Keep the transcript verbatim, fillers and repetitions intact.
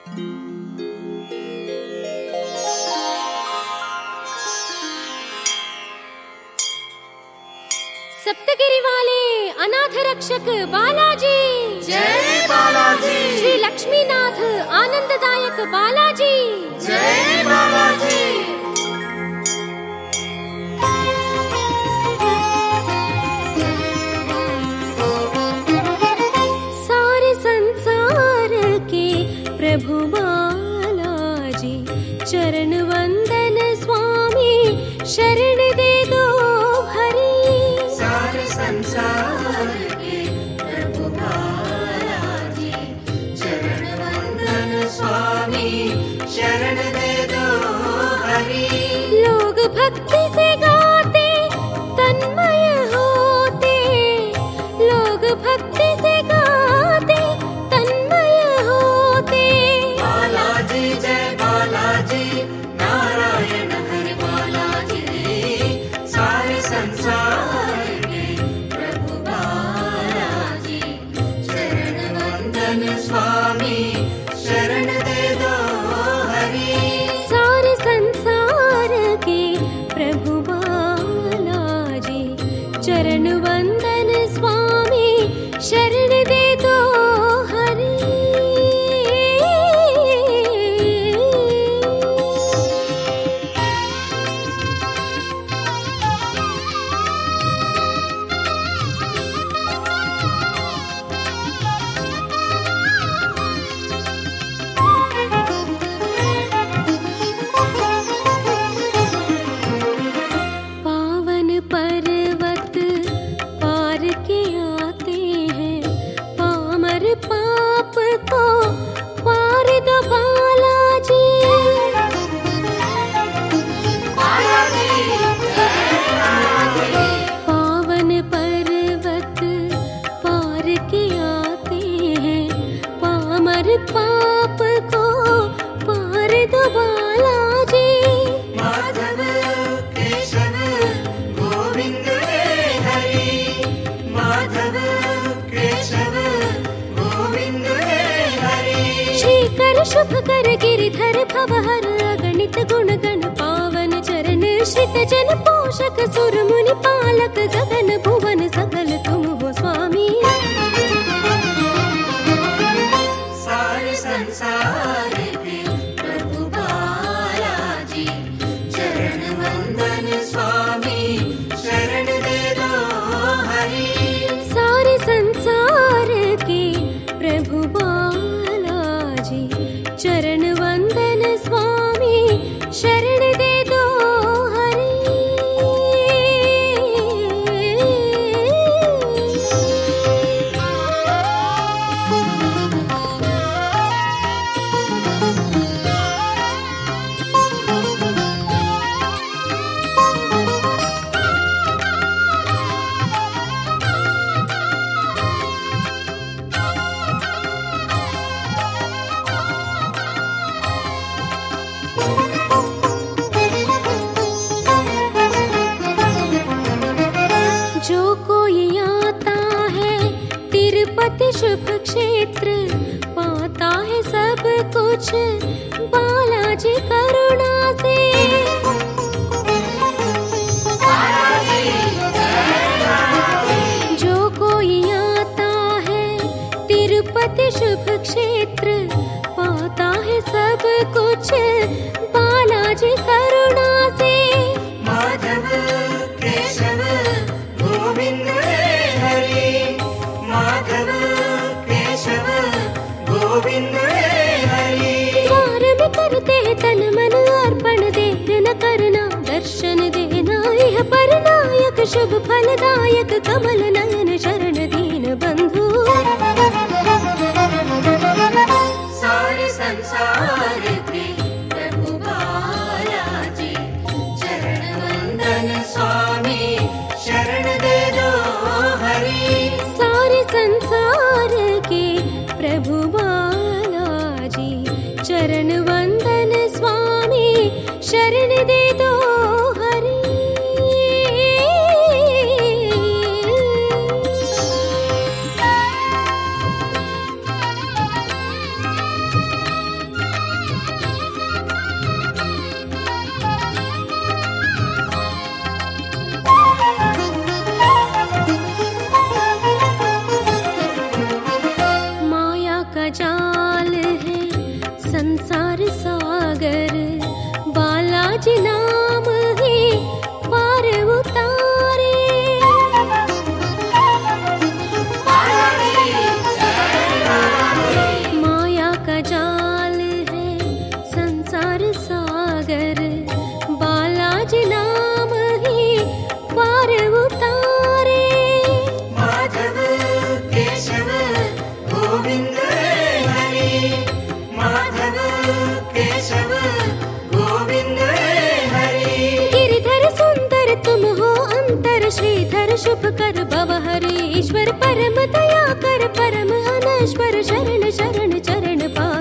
सप्तगिरी वाले अनाथ रक्षक बालाजी, जय बालाजी। श्री लक्ष्मीनाथ आनंददायक बालाजी, जय बालाजी। सारे संसार के प्रभु बालाजी, चरण वंदन स्वामी शरण दे दो हरि। सारे संसार के प्रभु बालाजी, चरण वंदन स्वामी शरण दे दो हरि। लोग भक्ति से गाते तन्मय होते, लोग भक्ति से गाते तन्मय होते। बालाजी जय बालाजी, नारायण हरि बालाजी। सारे संसार के प्रभु बालाजी, चरण वंदन स्वामी शरण दे दो हरि। सारे संसार के प्रभु बालाजी, चरण वंदन स्वामी शरण दे दो हरि। पावन पर्वत पार के आते हैं, पामर पाप को पार दो बालाजी। पावन पर्वत पार के आते हैं, पामर पाप को पार दो बालाजी। माधव केशव गोविंद हरि, माधव केशव गोविंद हरि। श्रीकर शुभ कर गिरिधर भवहर, अगणित गुण गण पावन चरण श्रित जन पोषक सुर मुनि पालक, गगन भुवन सकल तुम हो स्वामी। सारे संसार के प्रभु बालाजी, चरण वंदन स्वामी शरण दे दो हरि। सारे संसार के प्रभु बालाजी, चरण वंदन स्वामी शरण दे दो हरि। जो कोई आता है तिरुपति शुभ क्षेत्र, पाता है सब कुछ बालाजी करुणा से। जो कोई आता है तिरुपति शुभ क्षेत्र, पाता है सब कुछ बालाजी करुणा से। माधव केशव गोविंद हरि, माधव केशव गोविंद हरि। द्वार में करते तन मन अर्पण, देर न करना दर्शन देना, यह पर नायक शुभ फलदायक, कमल नयन शरण दीन बंधु। सारे संसार के प्रभु बालाजी, चरण वंदन स्वामी शरण दे दो हरि। सारे संसार के प्रभु बालाजी, चरण वंदन स्वामी शरण दे दो हरि। गोविंद हरि माधव केशव गोविंद हरि गिरिधर सुंदर तुम हो अंतर श्रीधर शुभ कर भवहर ईश्वर परम दया कर परम अनश्वर शरण शरण चरण पार